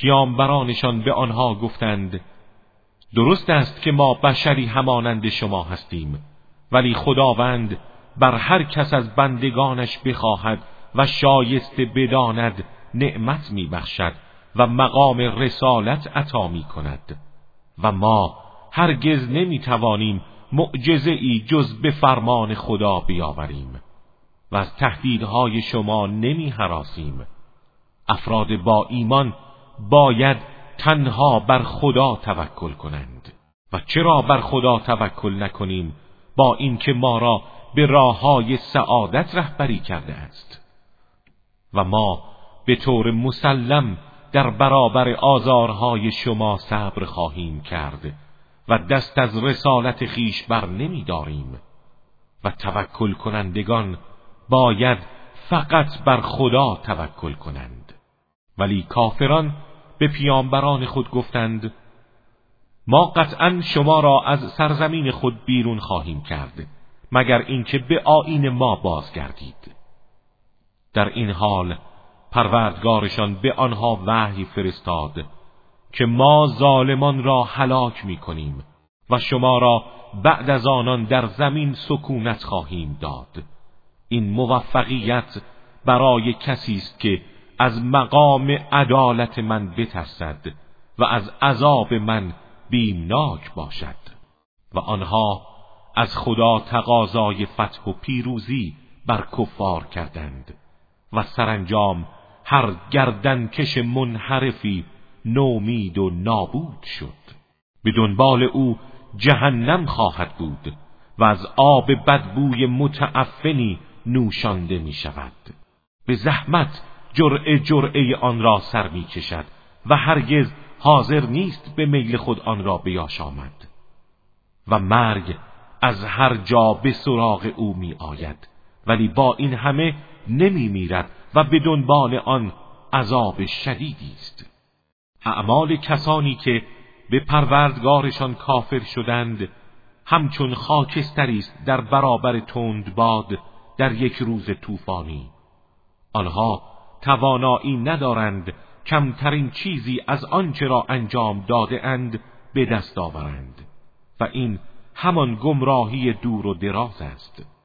پیامبرانشان به آنها گفتند درست است که ما بشری همانند شما هستیم، ولی خداوند بر هر کس از بندگانش بخواهد و شایسته بداند نعمت میبخشد و مقام رسالت عطا میکند و ما هرگز نمیتوانیم معجزه‌ای جز به فرمان خدا بیاوریم و از تهدیدهای شما نمی‌هراسیم. افراد با ایمان باید تنها بر خدا توکل کنند. و چرا بر خدا توکل نکنیم با اینکه ما را به راههای سعادت رهبری کرده است؟ و ما به طور مسلم در برابر آزارهای شما صبر خواهیم کرد و دست از رسالت خیش بر نمی داریم و توکل کنندگان باید فقط بر خدا توکل کنند. ولی کافران به پیامبران خود گفتند ما قطعا شما را از سرزمین خود بیرون خواهیم کرد مگر اینکه به آیین ما بازگردید. در این حال پروردگارشان به آنها وحی فرستاد که ما ظالمان را هلاک می کنیم و شما را بعد از آنان در زمین سکونت خواهیم داد. این موفقیت برای کسی است که از مقام عدالت من بترسد و از عذاب من بیمناک باشد. و آنها از خدا تقاضای فتح و پیروزی بر کفار کردند و سرانجام هر گردنکش منحرفی نومید و نابود شد. به دنبال او جهنم خواهد بود و از آب بدبوی متعفنی نوشانده می شود. به زحمت جرعه جرعه آن را سر می کشد و هرگز حاضر نیست به میل خود آن را بیاشامد. و مرگ از هر جا به سراغ او می آید، ولی با این همه نمی میرد و به دنبال آن عذاب شدیدی است. اعمال کسانی که به پروردگارشان کافر شدند همچون خاکستری است در برابر تند باد در یک روز طوفانی. آنها توانایی ندارند کمترین چیزی از آنچه را انجام داده اند به دست آورند و این همان گمراهی دور و دراز است.